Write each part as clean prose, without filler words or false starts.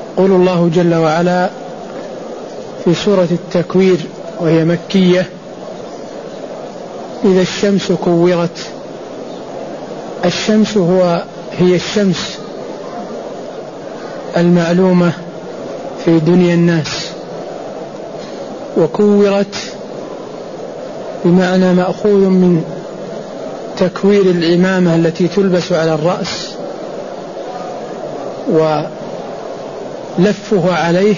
يقول الله جل وعلا في سورة التكوير وهي مكية: إذا الشمس كورت. الشمس هي الشمس المعلومة في دنيا الناس، وكورت بمعنى مأخوذ من تكوير العمامة التي تلبس على الرأس ولفه عليه.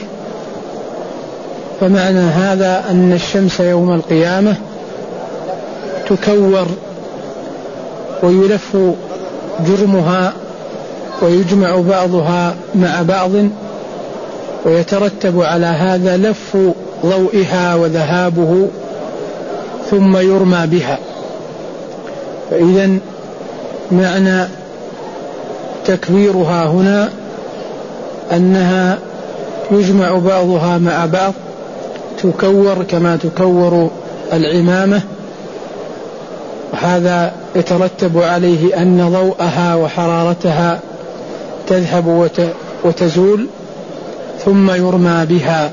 فمعنى هذا أن الشمس يوم القيامة تكور ويلف جرمها ويجمع بعضها مع بعض، ويترتب على هذا لف ضوئها وذهابه ثم يرمى بها. فإذن معنى تكويرها هنا أنها يجمع بعضها مع بعض، تكور كما تكور العمامة، وهذا يترتب عليه أن ضوءها وحرارتها تذهب وتزول ثم يرمى بها.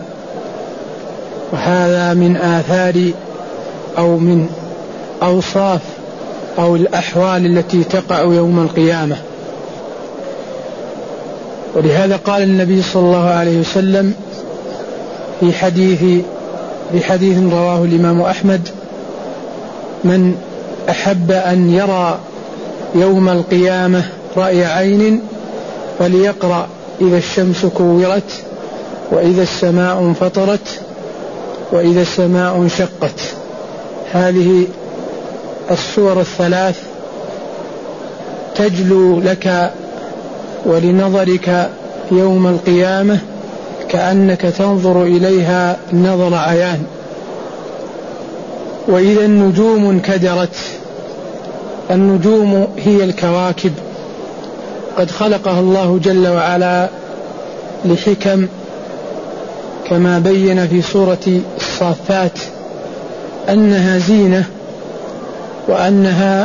وهذا من آثار أو من أوصاف أو الأحوال التي تقع يوم القيامة. ولهذا قال النبي صلى الله عليه وسلم في حديث رواه الإمام أحمد: من أحب أن يرى يوم القيامة رأي عين فليقرأ إذا الشمس كورت، وإذا السماء انفطرت، وإذا السماء انشقت. هذه السور الثلاث تجلو لك ولنظرك يوم القيامة كأنك تنظر إليها نظر عيان. وإذا النجوم انكدرت. النجوم هي الكواكب، قد خلقها الله جل وعلا لحكم، كما بين في سورة الصافات أنها زينة، وأنها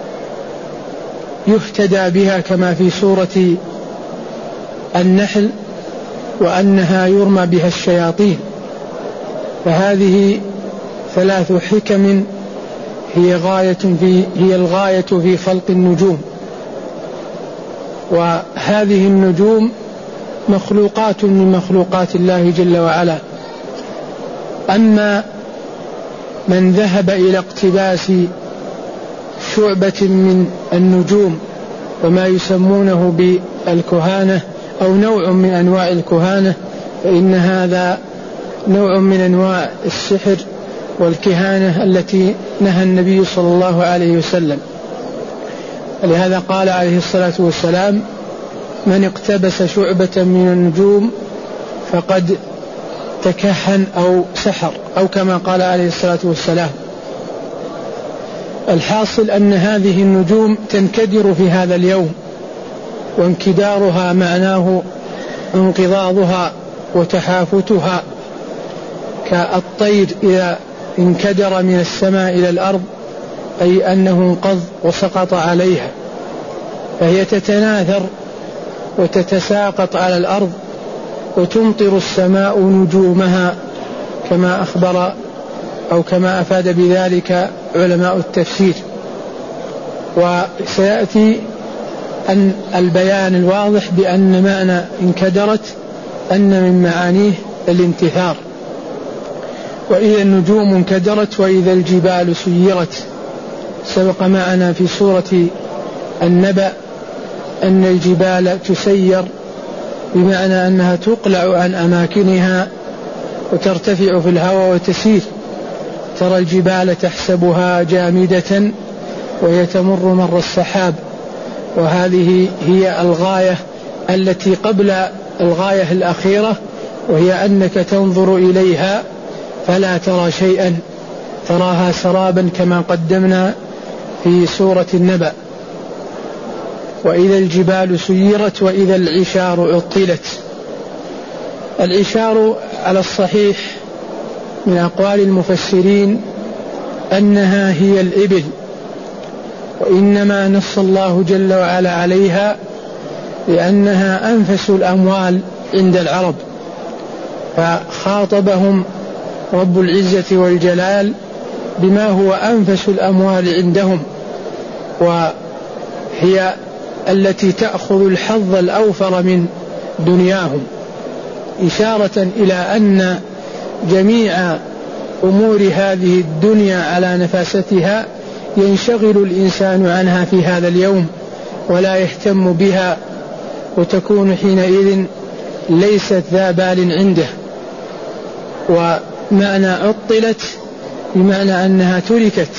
يهتدى بها كما في سورة النحل، وأنها يرمى بها الشياطين. فهذه ثلاث حكم هي الغاية في خلق النجوم. وهذه النجوم مخلوقات من مخلوقات الله جل وعلا. أما من ذهب إلى اقتباس شعبة من النجوم وما يسمونه بالكهانة أو نوع من أنواع الكهانة، فإن هذا نوع من أنواع السحر والكهانة التي نهى النبي صلى الله عليه وسلم. ولهذا قال عليه الصلاة والسلام: من اقتبس شعبة من النجوم فقد تكهن أو سحر، أو كما قال عليه الصلاة والسلام. الحاصل أن هذه النجوم تنكدر في هذا اليوم، وانكدارها معناه انقضاضها وتحافتها، كالطير إذا انكدر من السماء إلى الأرض، أي أنه انقض وسقط عليها، فهي تتناثر وتتساقط على الأرض، وتمطر السماء نجومها، كما أخبر أو كما أفاد بذلك علماء التفسير. وسيأتي أن البيان الواضح بأن معنى انكدرت أن من معانيه الانتثار. وإذا النجوم انكدرت وإذا الجبال سيرت. سبق معنا في سورة النبأ أن الجبال تسير بمعنى أنها تقلع عن أماكنها وترتفع في الهواء وتسير. ترى الجبال تحسبها جامدة وهي تمر مر السحاب. وهذه هي الغاية التي قبل الغاية الأخيرة، وهي أنك تنظر إليها فلا ترى شيئا، تراها سرابا كما قدمنا في سورة النبأ. وإذا الجبال سيرت وإذا العشار عطلت. العشار على الصحيح من أقوال المفسرين أنها هي الإبل، وإنما نص الله جل وعلا عليها لأنها أنفس الأموال عند العرب، فخاطبهم رب العزة والجلال بما هو أنفس الأموال عندهم، وهي التي تأخذ الحظ الأوفر من دنياهم، إشارة إلى أن جميع أمور هذه الدنيا على نفاستها ينشغل الإنسان عنها في هذا اليوم ولا يهتم بها، وتكون حينئذ ليست ذا بال عنده. ومعنى عطلت بمعنى أنها تركت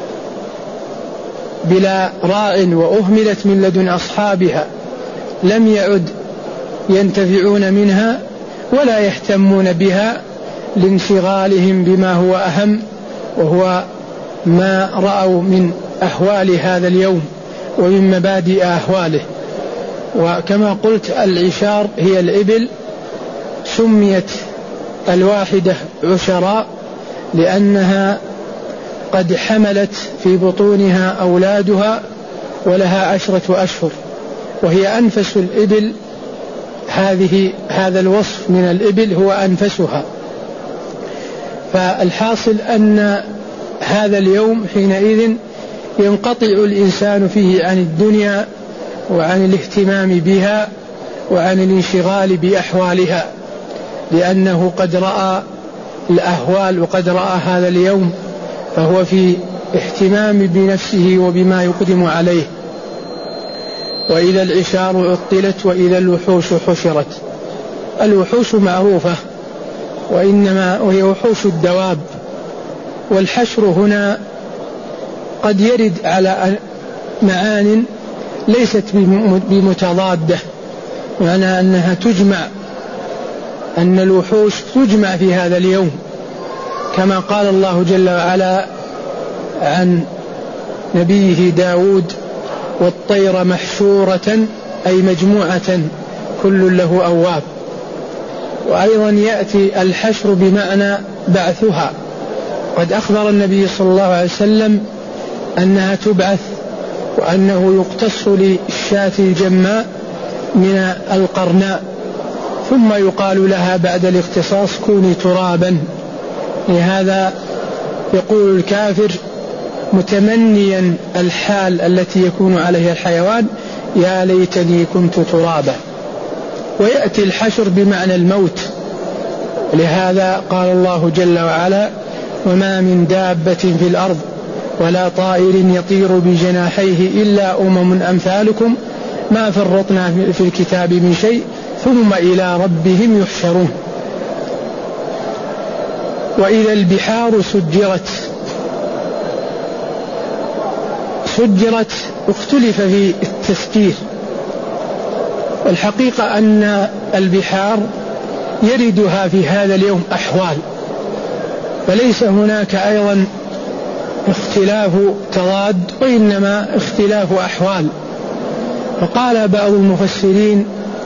بلا راع وأهملت من لدن أصحابها، لم يعد ينتفعون منها ولا يهتمون بها لانشغالهم بما هو أهم، وهو ما رأوا من أهوال هذا اليوم ومن مبادئ أهواله. وكما قلت العشار هي الإبل، سميت الواحدة عشراء لأنها قد حملت في بطونها أولادها ولها 10 أشهر، وهي أنفس الإبل. هذا الوصف من الإبل هو أنفسها. فالحاصل أن هذا اليوم حينئذ ينقطع الإنسان فيه عن الدنيا وعن الاهتمام بها وعن الانشغال بأحوالها، لأنه قد رأى الأهوال وقد رأى هذا اليوم، فهو في اهتمام بنفسه وبما يقدم عليه. وإذا العشار عطلت وإذا الوحوش حشرت. الوحوش معروفة وهي وحوش الدواب، والحشر هنا قد يرد على معان ليست بمتضادة، معنى أنها تجمع، أن الوحوش تجمع في هذا اليوم، كما قال الله جل وعلا عن نبيه داود: والطير محشورة أي مجموعة كل له أواب. وأيضا يأتي الحشر بمعنى بعثها، قد أخبر النبي صلى الله عليه وسلم أنها تبعث، وأنه يقتص للشاة الجماء من القرناء، ثم يقال لها بعد الاختصاص كوني ترابا. لهذا يقول الكافر متمنيا الحال التي يكون عليها الحيوان: يا ليتني كنت ترابا. ويأتي الحشر بمعنى الموت، لهذا قال الله جل وعلا: وما من دابة في الأرض ولا طائر يطير بجناحيه إلا أمم أمثالكم ما فرطنا في الكتاب من شيء ثم إلى ربهم يحشرون. وإذا البحار سجرت اختلف في التسجير، والحقيقة أن البحار يردها في هذا اليوم أحوال، فليس هناك أيضا اختلاف تضاد، وإنما اختلاف أحوال. فقال بعض المفسرين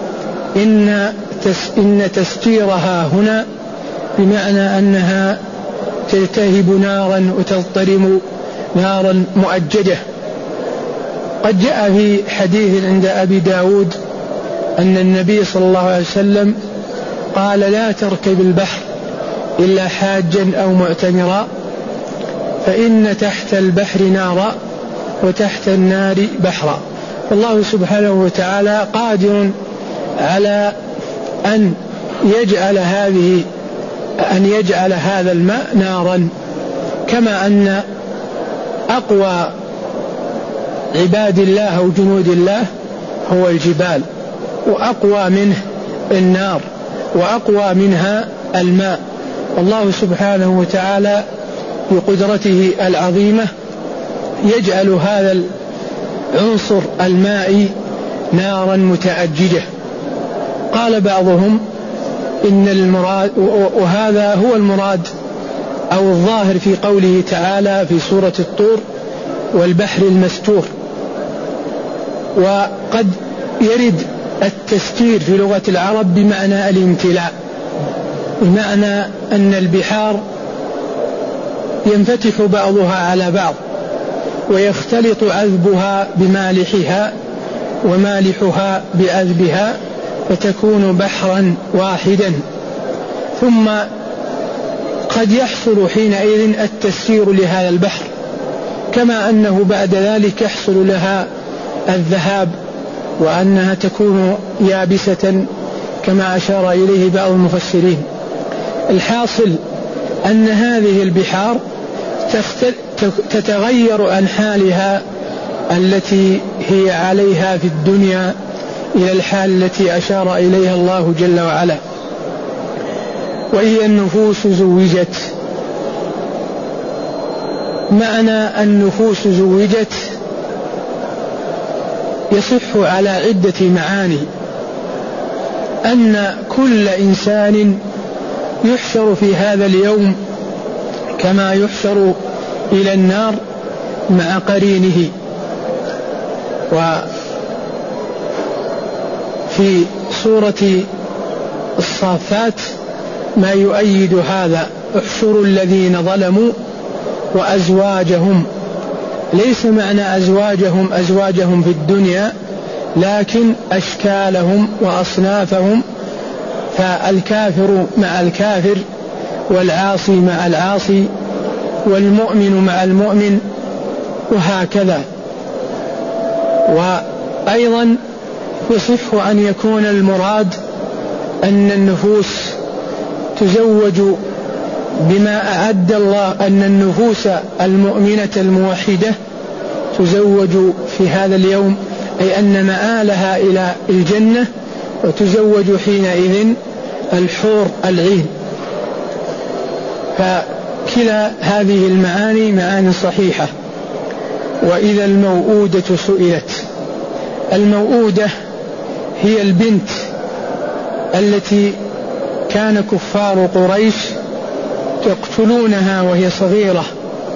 إن تسجيرها هنا بمعنى أنها تلتهب نارا وتضطرم نارا مؤججة. قد جاء في حديث عند أبي داود أن النبي صلى الله عليه وسلم قال: لا تركب البحر إلا حاجا أو معتمرا، فإن تحت البحر نارا وتحت النار بحرا. الله سبحانه وتعالى قادر على أن يجعل هذا الماء نارا، كما أن أقوى عباد الله أو جنود الله هو الجبال، وأقوى منه النار، وأقوى منها الماء. والله سبحانه وتعالى بقدرته العظيمة يجعل هذا العنصر المائي نارا متأججة. قال بعضهم إن المراد، وهذا هو المراد أو الظاهر في قوله تعالى في سورة الطور: والبحر المسجور. وقد يرد التسجير في لغة العرب بمعنى الامتلاء، بمعنى أن البحار ينفتح بعضها على بعض ويختلط عذبها بمالحها ومالحها بعذبها، فتكون بحرا واحدا، ثم قد يحصل حينئذ التسيير لهذا البحر، كما أنه بعد ذلك يحصل لها الذهاب وأنها تكون يابسة كما أشار إليه بعض المفسرين. الحاصل أن هذه البحار تتغير عن حالها التي هي عليها في الدنيا إلى الحال التي أشار إليها الله جل وعلا، وهي النفوس زوجت. معنى النفوس زوجت يصح على عدة معاني، أن كل إنسان يحشر في هذا اليوم كما يحشر إلى النار مع قرينه. وفي سورة الصافات ما يؤيد هذا: احشروا الذين ظلموا وأزواجهم. ليس معنى أزواجهم في الدنيا، لكن أشكالهم وأصنافهم، فالكافر مع الكافر، والعاصي مع العاصي، والمؤمن مع المؤمن، وهكذا. وأيضا يصح أن يكون المراد أن النفوس تزوج بما أعد الله، أن النفوس المؤمنة الموحدة تزوج في هذا اليوم، أي أن مآلها إلى الجنة، وتزوج حينئذ الحور العين. فكلا هذه المعاني معاني صحيحة. وإذا الموءودة سئلت، الموءودة هي البنت التي كان كفار قريش يقتلونها وهي صغيرة،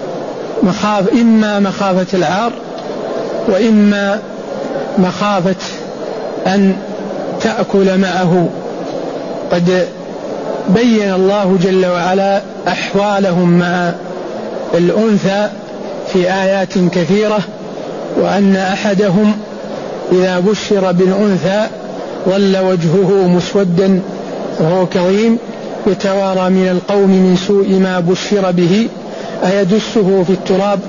إما مخافة العار، وإما مخافة أن تأكل معه. قد بين الله جل وعلا أحوالهم مع الأنثى في آيات كثيرة، وأن أحدهم إذا بشر بالأنثى ظل وجهه مسودا وهو كظيم يتوارى من القوم من سوء ما بشر به أيدسه في التراب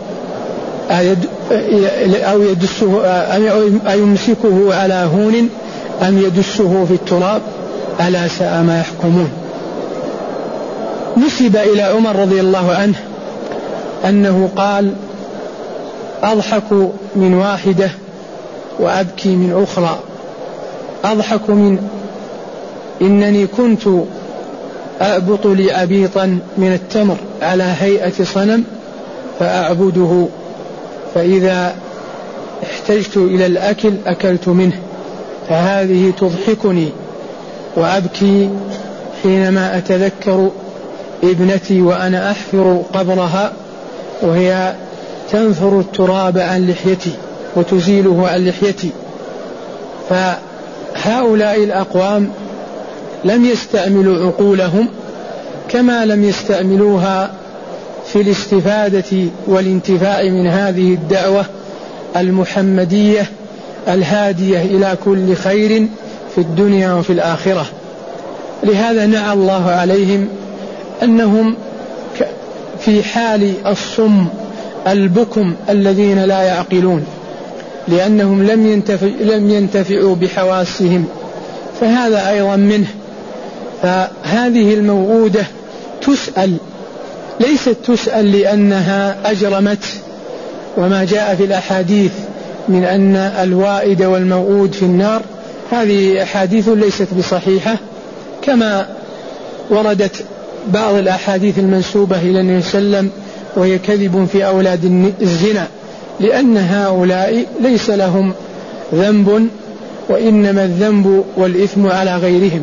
أو يدسه أيمسكه على هون أم يدسه في التراب ألا ساء ما يحكمون. نسب إلى عمر رضي الله عنه أنه قال: أضحك من واحدة وأبكي من أخرى. أضحك من إنني كنت أأبط لي عبيطا من التمر على هيئة صنم فأعبده، فإذا احتجت إلى الأكل أكلت منه، فهذه تضحكني. وأبكي حينما أتذكر ابنتي وأنا أحفر قبرها وهي تنثر التراب عن لحيتي وتزيله عن لحيتي. فهؤلاء الأقوام لم يستعملوا عقولهم كما لم يستعملوها في الاستفادة والانتفاع من هذه الدعوة المحمدية الهادية إلى كل خير في الدنيا وفي الآخرة. لهذا نعى الله عليهم أنهم في حال الصم البكم الذين لا يعقلون، لأنهم لم ينتفعوا بحواسهم، فهذا أيضا منه. فهذه الموءودة تسأل، ليست تسأل لأنها أجرمت، وما جاء في الأحاديث من أن الوائد والموءود في النار هذه أحاديث ليست بصحيحة، كما وردت بعض الأحاديث المنسوبة إلى النبي صلى الله عليه وسلم وهي كذب في أولاد الزنا، لأن هؤلاء ليس لهم ذنب، وإنما الذنب والإثم على غيرهم.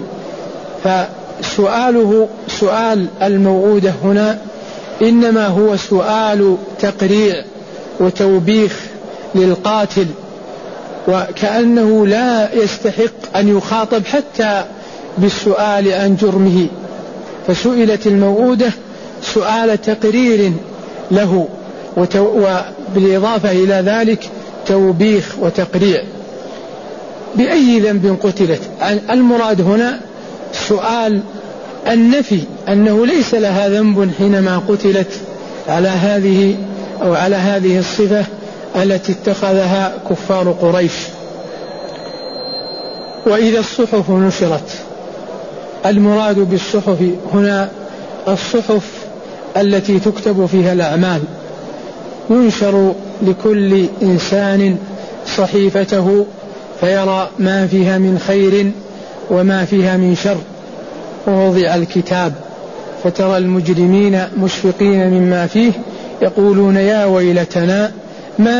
فسؤاله سؤال الموءودة هنا إنما هو سؤال تقريع وتوبيخ للقاتل، وكأنه لا يستحق أن يخاطب حتى بالسؤال عن جرمه، فسئلت الموءودة سؤال تقرير له، وبالإضافة إلى ذلك توبيخ وتقريع. بأي ذنب قتلت. المراد هنا سؤال النفي أنه ليس لها ذنب حينما قتلت على هذه أو على هذه الصفة التي اتخذها كفار قريش. وإذا الصحف نشرت، المراد بالصحف هنا الصحف التي تكتب فيها الأعمال، ينشر لكل إنسان صحيفته فيرى ما فيها من خير وما فيها من شر. ووضع الكتاب فترى المجرمين مشفقين مما فيه يقولون يا ويلتنا ما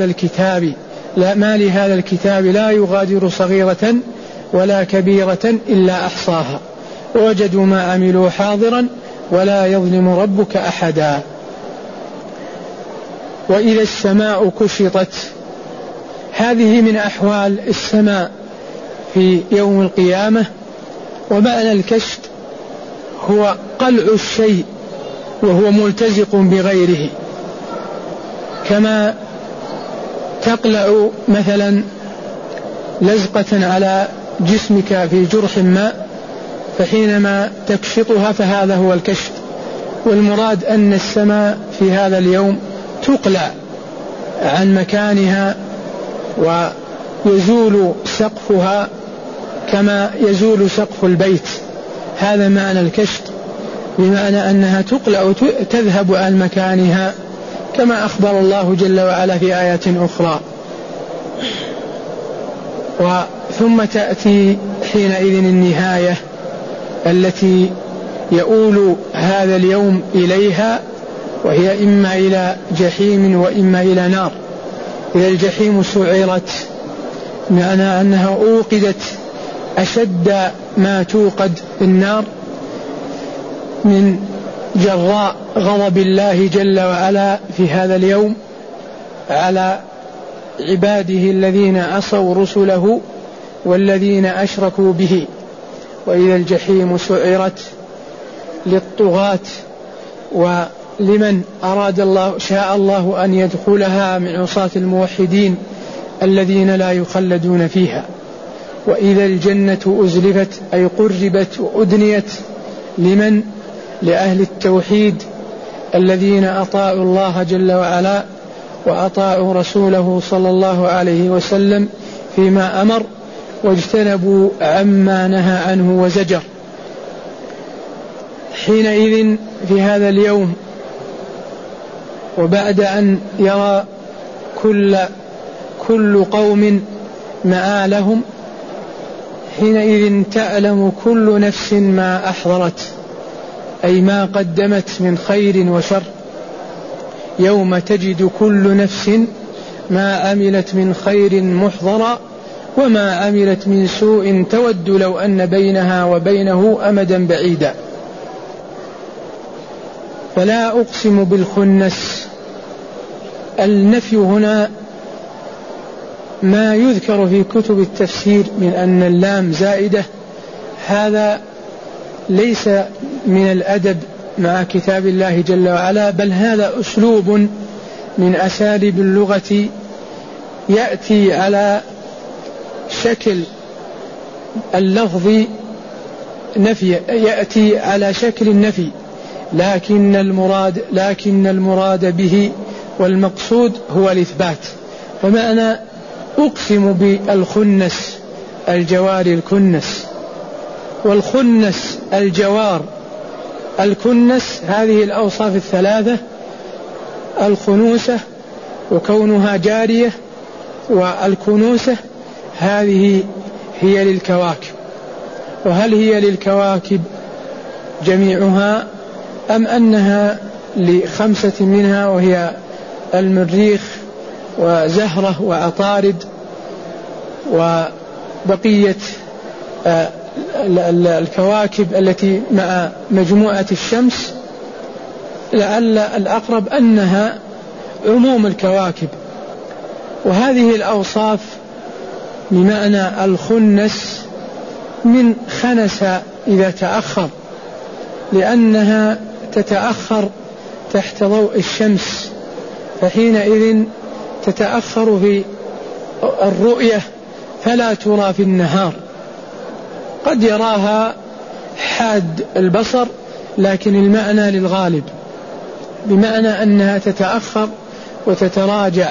لهذا الكتاب لا يغادر صغيرة ولا كبيرة إلا أحصاها ووجدوا ما عملوا حاضرا ولا يظلم ربك أحدا. وإذا السماء كشطت، هذه من أحوال السماء في يوم القيامة. ومعنى الكشط هو قلع الشيء وهو ملتزق بغيره، كما تقلع مثلا لزقة على جسمك في جرح ما، فحينما تكشطها فهذا هو الكشط. والمراد أن السماء في هذا اليوم تقلع عن مكانها ويزول سقفها كما يزول سقف البيت. هذا معنى الكشط، بمعنى أنها تقلع تذهب عن مكانها كما أخبر الله جل وعلا في آيات أخرى. ثم تأتي حينئذ النهاية التي يؤول هذا اليوم إليها، وهي إما إلى جحيم وإما إلى نار. إذا الجحيم سعرت معنى أنها أوقدت أشد ما توقد النار من جراء غضب الله جل وعلا في هذا اليوم على عباده الذين عصوا رسله والذين أشركوا به. وإذا الجحيم سعرت للطغاة ولمن شاء الله أن يدخلها من عصاة الموحدين الذين لا يخلدون فيها. وإذا الجنة أزلفت أي قربت وأدنيت لأهل التوحيد الذين أطاعوا الله جل وعلا وأطاعوا رسوله صلى الله عليه وسلم فيما أمر واجتنبوا عما نهى عنه وزجر. حينئذ في هذا اليوم وبعد أن يرى كل قوم مآلهم، حينئذ تعلم كل نفس ما أحضرت، أي ما قدمت من خير وشر. يوم تجد كل نفس ما عملت من خير محضرا وما عملت من سوء تود لو أن بينها وبينه أمدا بعيدا. فلا أقسم بالخنس. النفي هنا ما يذكر في كتب التفسير من أن اللام زائدة، هذا ليس من الأدب مع كتاب الله جل وعلا، بل هذا أسلوب من أساليب اللغة يأتي على شكل اللفظ نفي، يأتي على شكل النفي، لكن المراد به والمقصود هو الإثبات. ومعنى أقسم بالخنس الجوار الكنس، والخنس الجوار الكنس، هذه الأوصاف الثلاثة: الخنوسة وكونها جارية والكنوسة، هذه هي للكواكب. وهل هي للكواكب جميعها أم أنها لخمسة منها وهي المريخ وزهرة وعطارد وبقية الكواكب التي مع مجموعة الشمس؟ لعل الأقرب أنها عموم الكواكب. وهذه الأوصاف بمعنى الخنس من خنس إذا تأخر، لأنها تتأخر تحت ضوء الشمس، فحينئذ تتأخر في الرؤية فلا ترى في النهار، قد يراها حاد البصر لكن المعنى للغالب، بمعنى أنها تتأخر وتتراجع،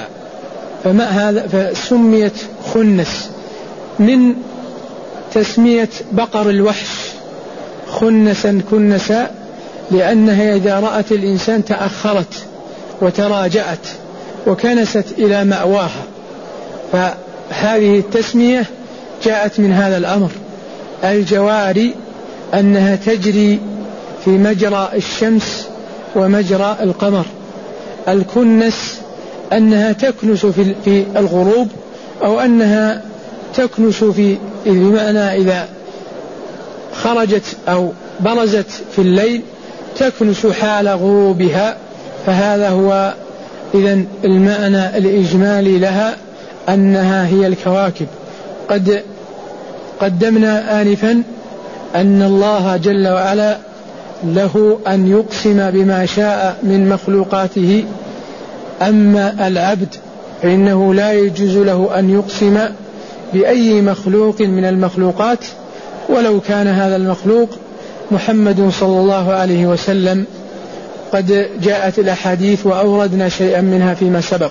فسميت خنس من تسمية بقر الوحش خنسا كنسا، لأنها إذا رأت الإنسان تأخرت وتراجعت وكنست إلى مأواها، فهذه التسمية جاءت من هذا الأمر. الجواري أنها تجري في مجرى الشمس ومجرى القمر. الكنس أنها تكنس في الغروب، أو أنها تكنس بمعنى إذا خرجت أو برزت في الليل تكنس حال غروبها. فهذا هو إذن المعنى الإجمالي لها، أنها هي الكواكب. قد قدمنا آنفا أن الله جل وعلا له أن يقسم بما شاء من مخلوقاته، أما العبد فإنه لا يجوز له أن يقسم بأي مخلوق من المخلوقات، ولو كان هذا المخلوق محمد صلى الله عليه وسلم. قد جاءت الأحاديث وأوردنا شيئا منها فيما سبق.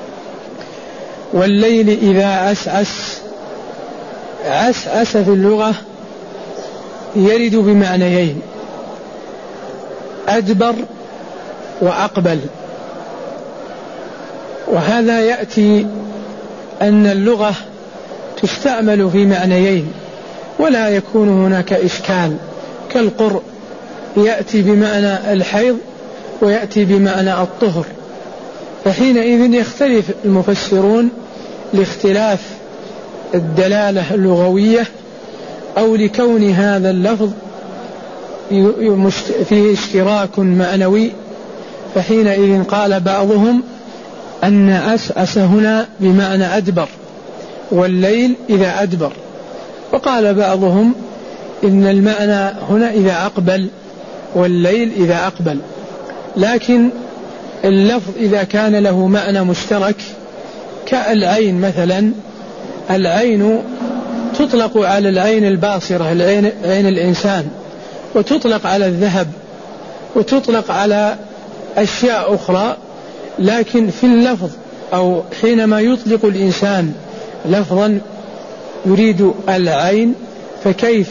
والليل إذا عسعس، عسعس في اللغة يرد بمعنيين: أدبر وأقبل. وهذا يأتي أن اللغة تستعمل في معنيين ولا يكون هناك إشكال، كالقرء يأتي بمعنى الحيض ويأتي بمعنى الطهر، فحينئذ يختلف المفسرون لاختلاف الدلالة اللغوية أو لكون هذا اللفظ فيه اشتراك معنوي. فحينئذ قال بعضهم أن أسأس هنا بمعنى أدبر، والليل إذا أدبر، وقال بعضهم إن المعنى هنا إذا أقبل والليل إذا أقبل. لكن اللفظ إذا كان له معنى مشترك كالعين مثلا، العين تطلق على العين الباصرة، عين الإنسان، وتطلق على الذهب، وتطلق على أشياء أخرى. لكن في اللفظ أو حينما يطلق الإنسان لفظا يريد العين، فكيف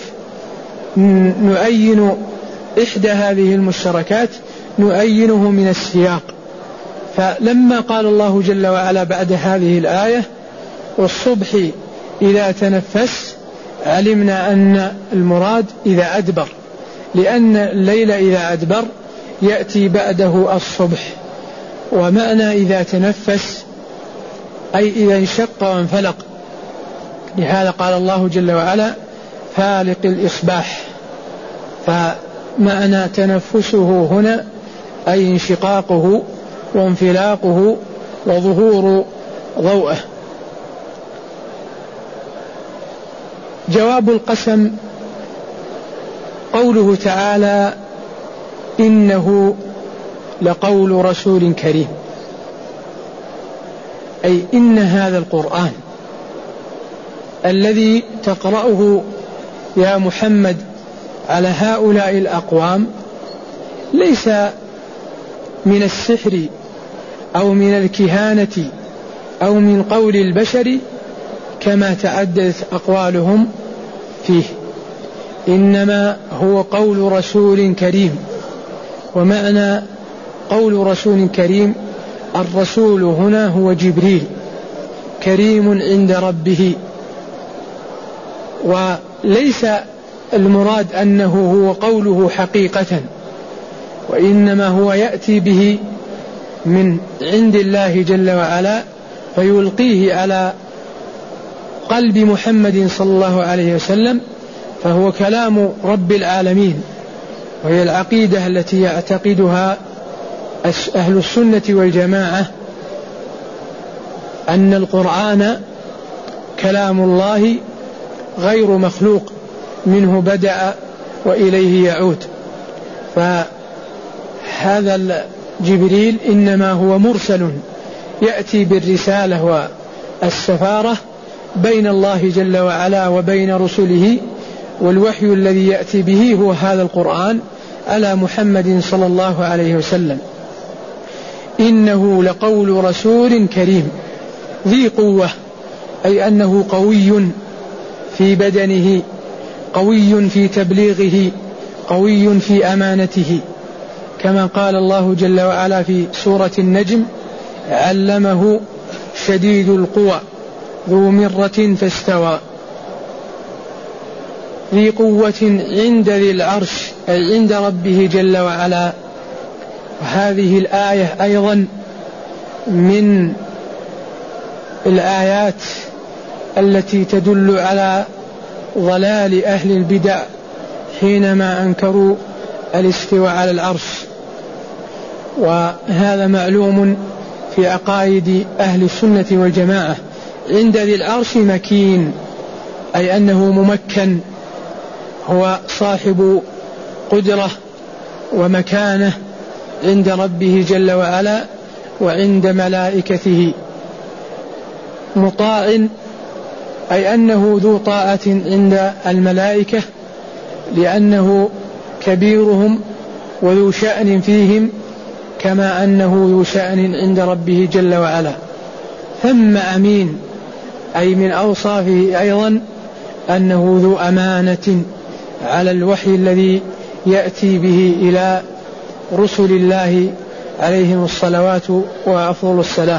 نؤين إحدى هذه المشتركات؟ نؤينه من السياق. فلما قال الله جل وعلا بعد هذه الآية: والصبح إذا تنفس، علمنا أن المراد إذا أدبر، لأن الليل إذا أدبر يأتي بعده الصبح. ومعنى إذا تنفس أي إذا انشق وانفلق، لهذا قال الله جل وعلا: فالق الإصباح. فمعنى تنفسه هنا أي انشقاقه وانفلاقه وظهور ضوءه. جواب القسم قوله تعالى: إنه لقول رسول كريم، أي إن هذا القرآن الذي تقرأه يا محمد على هؤلاء الأقوام ليس من السحر أو من الكهانة أو من قول البشر كما تعددت أقوالهم فيه، إنما هو قول رسول كريم. ومعنى قول رسول كريم، الرسول هنا هو جبريل، كريم عند ربه. وليس المراد أنه هو قوله حقيقة، وإنما هو يأتي به من عند الله جل وعلا فيلقيه على قلب محمد صلى الله عليه وسلم، فهو كلام رب العالمين. وهي العقيدة التي يعتقدها أهل السنة والجماعة، أن القرآن كلام الله غير مخلوق، منه بدأ وإليه يعود. فهذا جبريل إنما هو مرسل يأتي بالرسالة والسفارة بين الله جل وعلا وبين رسله، والوحي الذي يأتي به هو هذا القرآن على محمد صلى الله عليه وسلم. إنه لقول رسول كريم ذي قوة، أي أنه قوي في بدنه، قوي في تبليغه، قوي في أمانته، كما قال الله جل وعلا في سورة النجم: علمه شديد القوى ذو مرة فاستوى. ذي قوة عند ذي العرش، أي عند ربه جل وعلا. وهذه الآية أيضا من الآيات التي تدل على ضلال أهل البدع حينما أنكروا الاستواء على العرش، وهذا معلوم في عقائد أهل السنة والجماعة. عند ذي العرش مكين، أي أنه ممكن، هو صاحب قدرة ومكانة عند ربه جل وعلا وعند ملائكته. مطاع، أي أنه ذو طاعة عند الملائكة، لأنه كبيرهم وذو شأن فيهم، كما أنه ذو شأن عند ربه جل وعلا. ثم أمين، أي من أوصافه أيضا أنه ذو أمانة على الوحي الذي يأتي به إلى رسل الله عليهم الصلوات وأفضل السلام.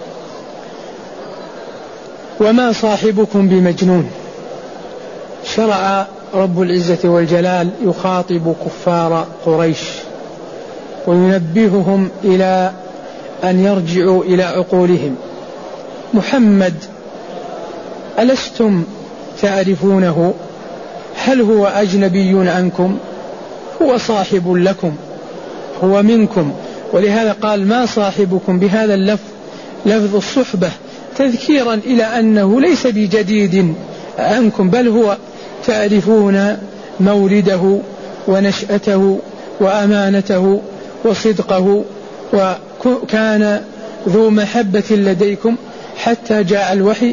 وما صاحبكم بمجنون. شرع رب العزة والجلال يخاطب كفار قريش وينبههم إلى أن يرجعوا إلى عقولهم. محمد ألستم تعرفونه؟ هل هو أجنبي عنكم؟ هو صاحب لكم، هو منكم. ولهذا قال ما صاحبكم بهذا اللفظ، لفظ الصحبة، تذكيرا إلى أنه ليس بجديد عنكم، بل هو تعرفون مولده ونشأته وأمانته وصدقه، وكان ذو محبة لديكم حتى جاء الوحي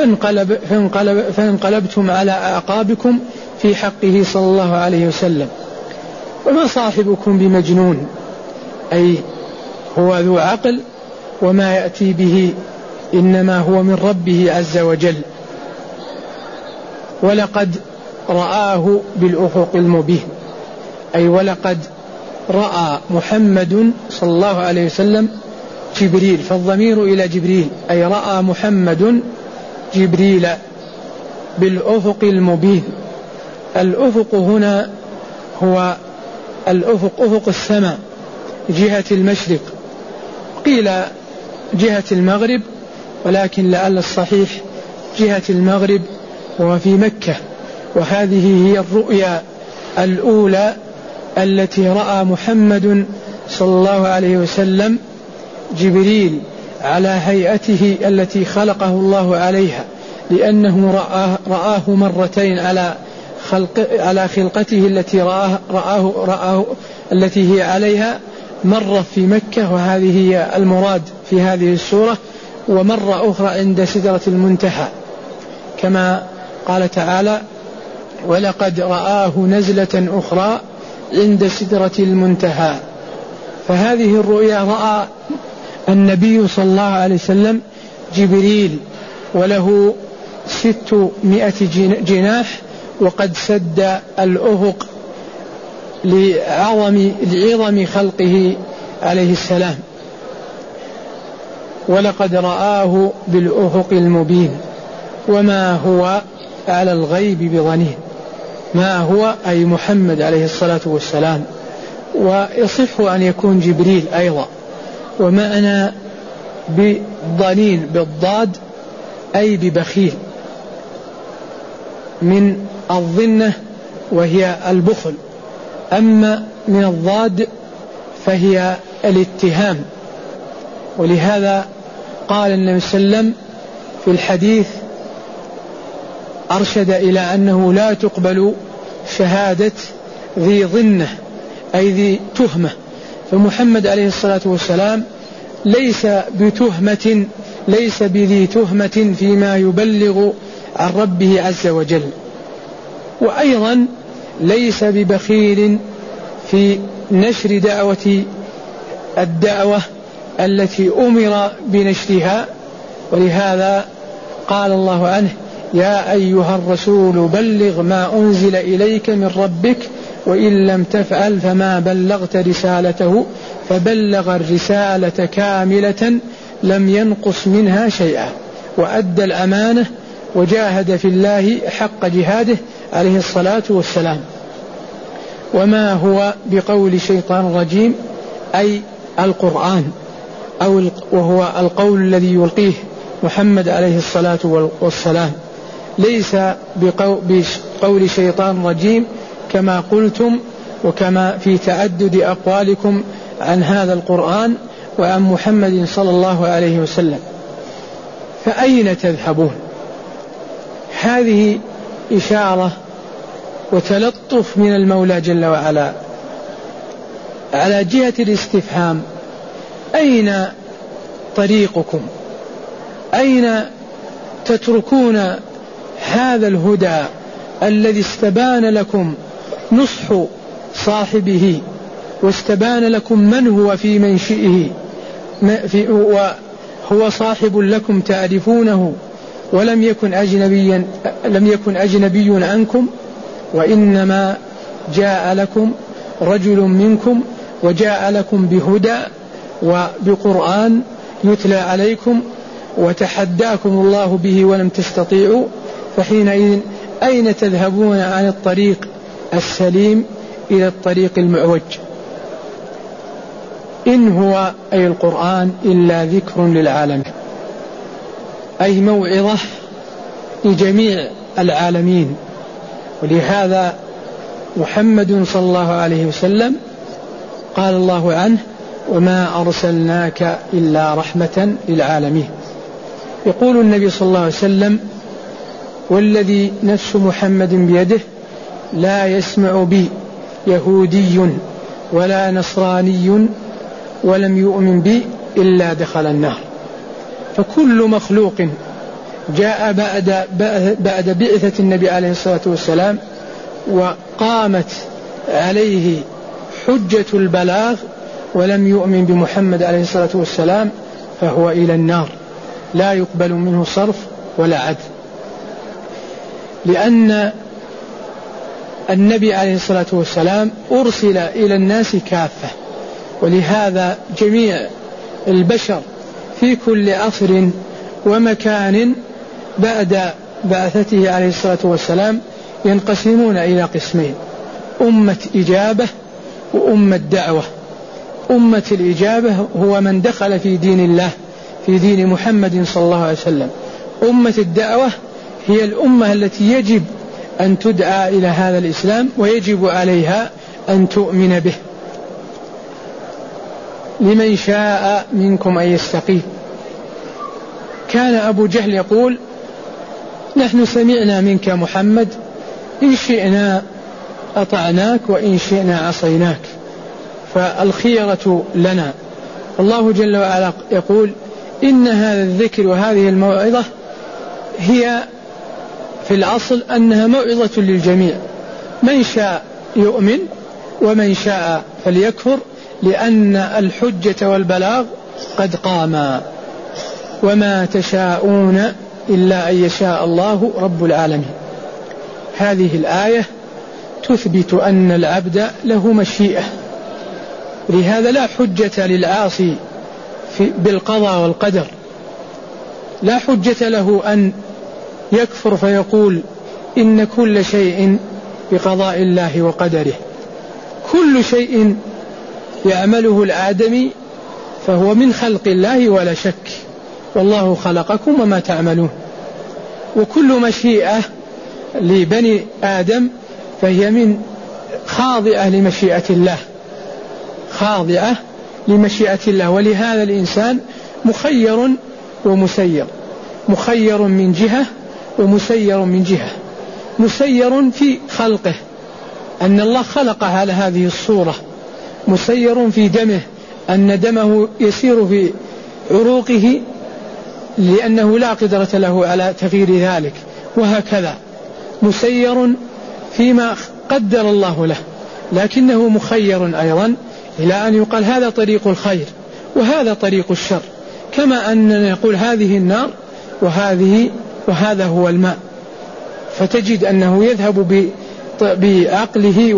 فانقلبتم على أعقابكم في حقه صلى الله عليه وسلم. وما صاحبكم بمجنون، أي هو ذو عقل، وما يأتي به إنما هو من ربه عز وجل. ولقد رآه بالأفق المبين، أي ولقد رأى محمد صلى الله عليه وسلم جبريل، فالضمير إلى جبريل، أي رأى محمد جبريل بالأفق المبين. الأفق هنا هو الأفق، أفق السماء جهة المشرق، قيل جهة المغرب، ولكن لعل الصحيح جهة المغرب وفي مكة. وهذه هي الرؤيا الأولى التي رأى محمد صلى الله عليه وسلم جبريل على هيئته التي خلقه الله عليها، لأنه رآه مرتين على خلقته التي رآه التي هي عليها، مرة في مكة وهذه هي المراد في هذه السورة، ومرة أخرى عند سدرة المنتهى، كما قال تعالى: ولقد رآه نزلة أخرى عند سدرة المنتهى. فهذه الرؤيا رأى النبي صلى الله عليه وسلم جبريل وله 600 جناح، وقد سد الأفق لعظم خلقه عليه السلام. ولقد رآه بالأفق المبين وما هو على الغيب بضنين. ما هو أي محمد عليه الصلاة والسلام، ويصح أن يكون جبريل أيضا. ومعنى بضنين بالضاد أي ببخيل، من الظنة وهي البخل، أما من الضاد فهي الاتهام. ولهذا قال النبي صلى الله عليه وسلم في الحديث، أرشد إلى أنه لا تقبل شهادة ذي ظنة، أي ذي تهمة. فمحمد عليه الصلاة والسلام ليس بتهمة ليس بذي تهمة فيما يبلغ عن ربه عز وجل. وأيضا ليس ببخيل في نشر الدعوة التي أمر بنشرها، ولهذا قال الله عنه: يا أيها الرسول بلغ ما أنزل إليك من ربك وإن لم تفعل فما بلغت رسالته، فبلغ الرسالة كاملة لم ينقص منها شيئا وأدى الأمانة وجاهد في الله حق جهاده عليه الصلاة والسلام. وما هو بقول شيطان رجيم، أي القرآن، وهو القول الذي يلقيه محمد عليه الصلاة والسلام، ليس بقول شيطان رجيم كما قلتم وكما في تعدد أقوالكم عن هذا القرآن وعن محمد صلى الله عليه وسلم. فأين تذهبون؟ هذه إشارة وتلطف من المولى جل وعلا على جهة الاستفهام: أين طريقكم؟ أين تتركون هذا الهدى الذي استبان لكم نصح صاحبه واستبان لكم من هو في منشئه، وهو صاحب لكم تعرفونه ولم يكن أجنبي عنكم، وإنما جاء لكم رجل منكم وجاء لكم بهدى وبقرآن يتلى عليكم وتحداكم الله به ولم تستطيعوا، فحينئذ أين تذهبون عن الطريق السليم إلى الطريق المعوج؟ إن هو أي القرآن إلا ذكر للعالمين، أي موعظة لجميع العالمين. ولهذا محمد صلى الله عليه وسلم قال الله عنه: وما أرسلناك إلا رحمة للعالمين. يقول النبي صلى الله عليه وسلم: والذي نفس محمد بيده لا يسمع بي يهودي ولا نصراني ولم يؤمن بي إلا دخل النار. فكل مخلوق جاء بعد بعثة النبي عليه الصلاة والسلام وقامت عليه حجة البلاغ ولم يؤمن بمحمد عليه الصلاة والسلام فهو إلى النار، لا يقبل منه صرف ولا عدل، لأن النبي عليه الصلاة والسلام أرسل إلى الناس كافة. ولهذا جميع البشر في كل عصر ومكان بعد بعثته عليه الصلاة والسلام ينقسمون إلى قسمين: أمة إجابة وأمة دعوة. أمة الإجابة هو من دخل في دين الله، في دين محمد صلى الله عليه وسلم. أمة الدعوة هي الأمة التي يجب أن تدعى إلى هذا الإسلام ويجب عليها أن تؤمن به. لمن شاء منكم أن يستقيم. كان أبو جهل يقول: نحن سمعنا منك محمد، إن شئنا أطعناك وإن شئنا عصيناك، فالخيرة لنا. الله جل وعلا يقول: إن هذا الذكر وهذه الموعظة هي في الأصل أنها موعظة للجميع، من شاء يؤمن ومن شاء فليكفر، لأن الحجة والبلاغ قد قاما. وما تشاءون إلا أن يشاء الله رب العالمين. هذه الآية تثبت أن العبد له مشيئة، لهذا لا حجة للعاصي بالقضاء والقدر، لا حجة له أن يكفر فيقول إن كل شيء بقضاء الله وقدره. كل شيء يعمله الآدمي فهو من خلق الله ولا شك، والله خلقكم وما تعملون. وكل مشيئة لبني آدم فهي من خاضعة لمشيئة الله، خاضعة لمشيئة الله. ولهذا الإنسان مخير ومسير، مخير من جهة ومسير من جهة. مسير في خلقه، أن الله خلقه على هذه الصورة. مسير في دمه، أن دمه يسير في عروقه لأنه لا قدرة له على تغيير ذلك، وهكذا مسير فيما قدر الله له، لكنه مخير أيضا إلى أن يقال هذا طريق الخير وهذا طريق الشر، كما أننا نقول هذه النار وهذا هو الماء، فتجد أنه يذهب بعقله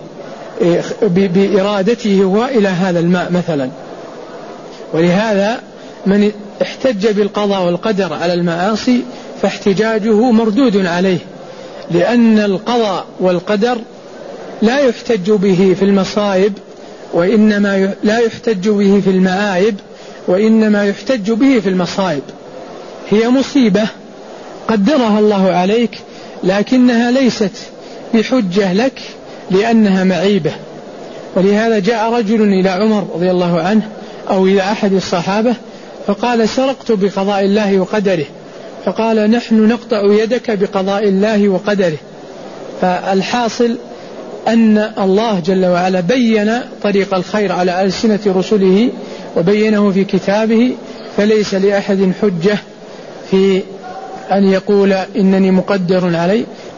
وبإرادته هو إلى هذا الماء مثلا. ولهذا من احتج بالقضاء والقدر على المعاصي فاحتجاجه مردود عليه، لأن القضاء والقدر لا يحتج به في المصائب، وإنما لا يحتج به في المآيب، وإنما يحتج به في المصائب. هي مصيبة قدرها الله عليك، لكنها ليست بحجة لك لأنها معيبة. ولهذا جاء رجل إلى عمر رضي الله عنه أو إلى أحد الصحابة فقال سرقت بقضاء الله وقدره، فقال نحن نقطع يدك بقضاء الله وقدره. فالحاصل أن الله جل وعلا بين طريق الخير على ألسنة رسله وبينه في كتابه، فليس لأحد حجة في أن يقول إنني مقدر عليه،